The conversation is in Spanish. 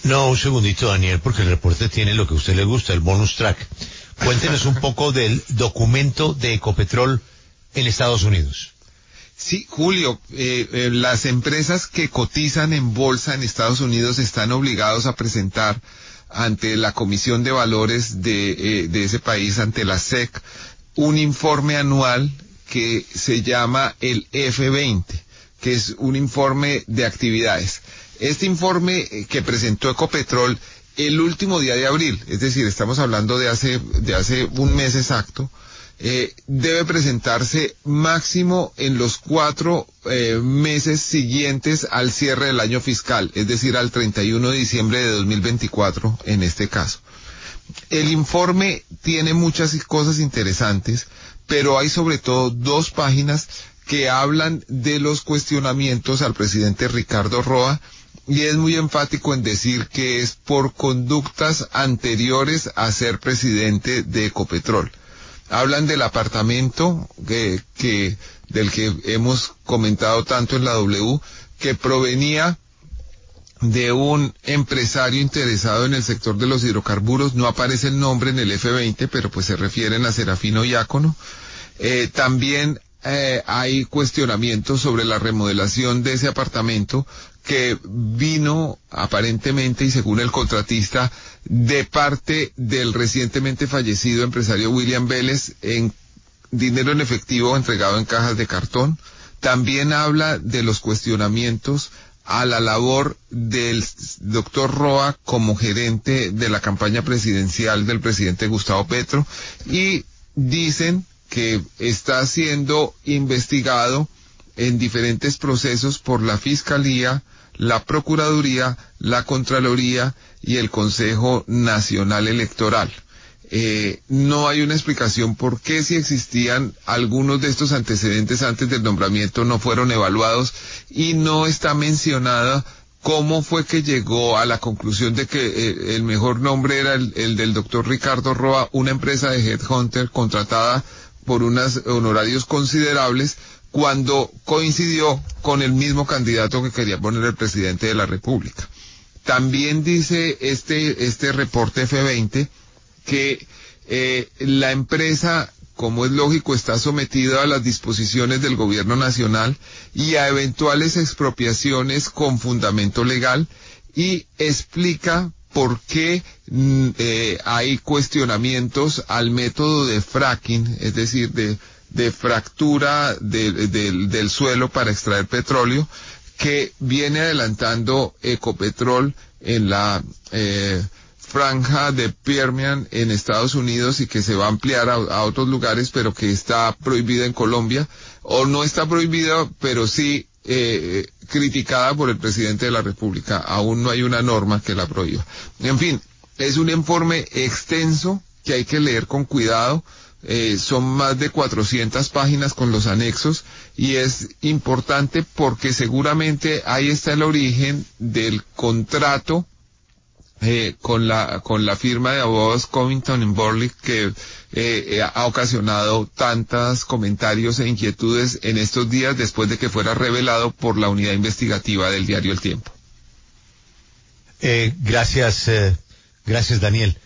No, un segundito, Daniel, porque el reporte tiene lo que a usted le gusta, el bonus track. Cuéntenos un poco del documento de Ecopetrol en Estados Unidos. Sí, Julio, las empresas que cotizan en bolsa en Estados Unidos están obligados a presentar ante la Comisión de Valores de ese país, ante la SEC, un informe anual que se llama el F20, que es un informe de actividades. Este informe que presentó Ecopetrol el último día de abril, es decir, estamos hablando de hace un mes exacto, debe presentarse máximo en los 4 meses siguientes al cierre del año fiscal, es decir, al 31 de diciembre de 2024 en este caso. El informe tiene muchas cosas interesantes, pero hay sobre todo 2 páginas que hablan de los cuestionamientos al presidente Ricardo Roa, y es muy enfático en decir que es por conductas anteriores a ser presidente de Ecopetrol. Hablan del apartamento del que hemos comentado tanto en la W, que provenía de un empresario interesado en el sector de los hidrocarburos. No aparece el nombre en el F20, pero pues se refieren a Serafino Diácono. También hay cuestionamientos sobre la remodelación de ese apartamento, que vino aparentemente y según el contratista de parte del recientemente fallecido empresario William Vélez, en dinero en efectivo entregado en cajas de cartón. También habla de los cuestionamientos a la labor del doctor Roa como gerente de la campaña presidencial del presidente Gustavo Petro, y dicen que está siendo investigado en diferentes procesos por la Fiscalía, la Procuraduría, la Contraloría y el Consejo Nacional Electoral. No hay una explicación por qué, si existían algunos de estos antecedentes antes del nombramiento, no fueron evaluados, y no está mencionada cómo fue que llegó a la conclusión de que el mejor nombre era el del doctor Ricardo Roa, una empresa de headhunter contratada por unos honorarios considerables, cuando coincidió con el mismo candidato que quería poner el presidente de la República. También dice este reporte F20 que la empresa, como es lógico, está sometida a las disposiciones del gobierno nacional y a eventuales expropiaciones con fundamento legal, y explica por qué hay cuestionamientos al método de fracking, es decir, de fractura del suelo para extraer petróleo, que viene adelantando Ecopetrol en la franja de Permian en Estados Unidos, y que se va a ampliar a otros lugares, pero que está prohibida en Colombia, o no está prohibida, pero sí criticada por el presidente de la República. Aún no hay una norma que la prohíba. En fin, es un informe extenso que hay que leer con cuidado. Son más de 400 páginas con los anexos, y es importante porque seguramente ahí está el origen del contrato con la firma de abogados Covington & Burling, que ha ocasionado tantos comentarios e inquietudes en estos días después de que fuera revelado por la unidad investigativa del diario El Tiempo. Gracias, Daniel.